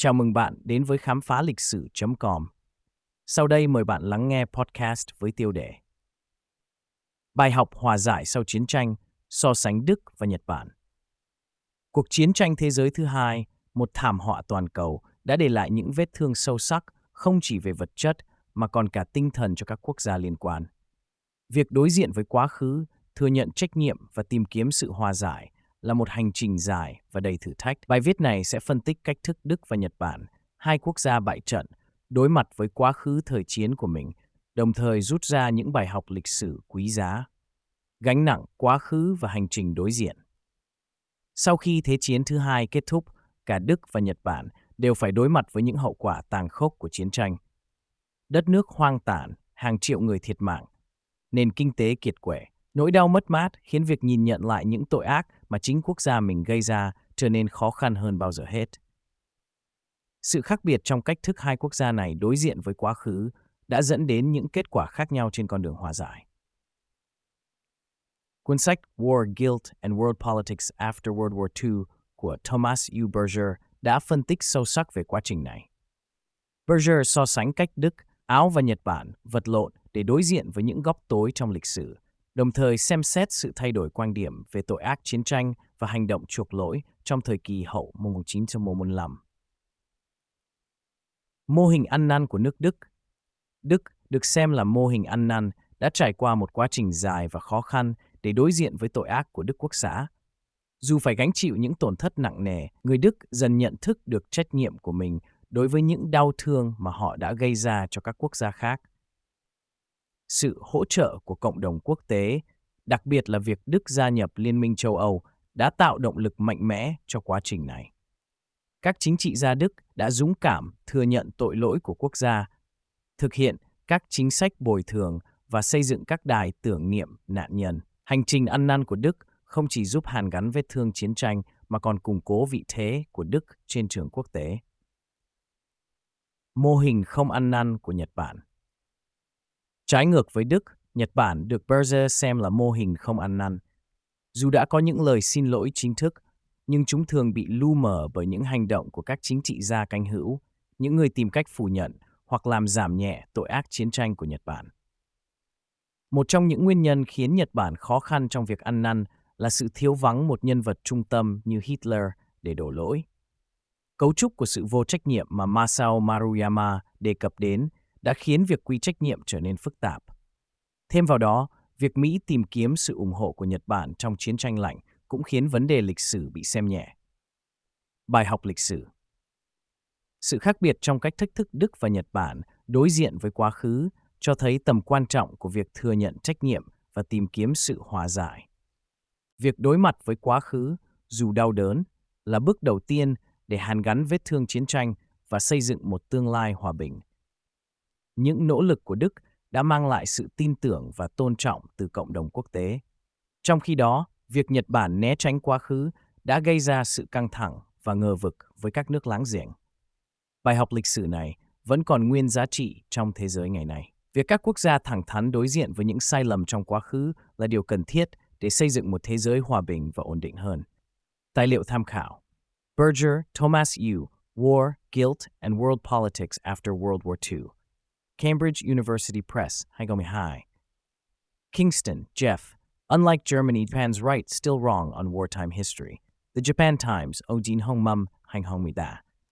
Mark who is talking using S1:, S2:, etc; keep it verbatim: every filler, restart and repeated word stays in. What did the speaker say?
S1: Chào mừng bạn đến với khám phá lịch sử chấm com. Sau đây mời bạn lắng nghe podcast với tiêu đề Bài học hòa giải sau chiến tranh, so sánh Đức và Nhật Bản. Cuộc chiến tranh thế giới thứ hai, một thảm họa toàn cầu, đã để lại những vết thương sâu sắc không chỉ về vật chất mà còn cả tinh thần cho các quốc gia liên quan. Việc đối diện với quá khứ, thừa nhận trách nhiệm và tìm kiếm sự hòa giải là một hành trình dài và đầy thử thách. Bài viết này sẽ phân tích cách thức Đức và Nhật Bản, hai quốc gia bại trận, đối mặt với quá khứ thời chiến của mình, đồng thời rút ra những bài học lịch sử quý giá. Gánh nặng quá khứ và hành trình đối diện. Sau khi Thế chiến thứ hai kết thúc, cả Đức và Nhật Bản đều phải đối mặt với những hậu quả tàn khốc của chiến tranh. Đất nước hoang tàn, hàng triệu người thiệt mạng, nền kinh tế kiệt quệ. Nỗi đau mất mát khiến việc nhìn nhận lại những tội ác mà chính quốc gia mình gây ra trở nên khó khăn hơn bao giờ hết. Sự khác biệt trong cách thức hai quốc gia này đối diện với quá khứ đã dẫn đến những kết quả khác nhau trên con đường hòa giải. Cuốn sách War, Guilt and World Politics After World War Two của Thomas U. Berger đã phân tích sâu sắc về quá trình này. Berger so sánh cách Đức, Áo và Nhật Bản vật lộn để đối diện với những góc tối trong lịch sử, đồng thời xem xét sự thay đổi quan điểm về tội ác chiến tranh và hành động chuộc lỗi trong thời kỳ hậu một nghìn chín trăm bốn mươi lăm. Mô hình ăn năn của nước Đức. Đức được xem là mô hình ăn năn đã trải qua một quá trình dài và khó khăn để đối diện với tội ác của Đức Quốc xã. Dù phải gánh chịu những tổn thất nặng nề, người Đức dần nhận thức được trách nhiệm của mình đối với những đau thương mà họ đã gây ra cho các quốc gia khác. Sự hỗ trợ của cộng đồng quốc tế, đặc biệt là việc Đức gia nhập Liên minh châu Âu, đã tạo động lực mạnh mẽ cho quá trình này. Các chính trị gia Đức đã dũng cảm thừa nhận tội lỗi của quốc gia, thực hiện các chính sách bồi thường và xây dựng các đài tưởng niệm nạn nhân. Hành trình ăn năn của Đức không chỉ giúp hàn gắn vết thương chiến tranh mà còn củng cố vị thế của Đức trên trường quốc tế. Mô hình không ăn năn của Nhật Bản. Trái ngược với Đức, Nhật Bản được Berger xem là mô hình không ăn năn. Dù đã có những lời xin lỗi chính thức, nhưng chúng thường bị lu mờ bởi những hành động của các chính trị gia cánh hữu, những người tìm cách phủ nhận hoặc làm giảm nhẹ tội ác chiến tranh của Nhật Bản. Một trong những nguyên nhân khiến Nhật Bản khó khăn trong việc ăn năn là sự thiếu vắng một nhân vật trung tâm như Hitler để đổ lỗi. Cấu trúc của sự vô trách nhiệm mà Masao Maruyama đề cập đến đã khiến việc quy trách nhiệm trở nên phức tạp. Thêm vào đó, việc Mỹ tìm kiếm sự ủng hộ của Nhật Bản trong chiến tranh lạnh cũng khiến vấn đề lịch sử bị xem nhẹ. Bài học lịch sử. Sự khác biệt trong cách thách thức Đức và Nhật Bản đối diện với quá khứ cho thấy tầm quan trọng của việc thừa nhận trách nhiệm và tìm kiếm sự hòa giải. Việc đối mặt với quá khứ, dù đau đớn, là bước đầu tiên để hàn gắn vết thương chiến tranh và xây dựng một tương lai hòa bình. Những nỗ lực của Đức đã mang lại sự tin tưởng và tôn trọng từ cộng đồng quốc tế. Trong khi đó, việc Nhật Bản né tránh quá khứ đã gây ra sự căng thẳng và ngờ vực với các nước láng giềng. Bài học lịch sử này vẫn còn nguyên giá trị trong thế giới ngày nay. Việc các quốc gia thẳng thắn đối diện với những sai lầm trong quá khứ là điều cần thiết để xây dựng một thế giới hòa bình và ổn định hơn. Tài liệu tham khảo: Berger, Thomas U. War, Guilt and World Politics After World War Two. Cambridge University Press, hai không một hai. Kingston, Jeff. Unlike Germany, Japan's right still wrong on wartime history. The Japan Times, Odin Hongmum, hai không một ba.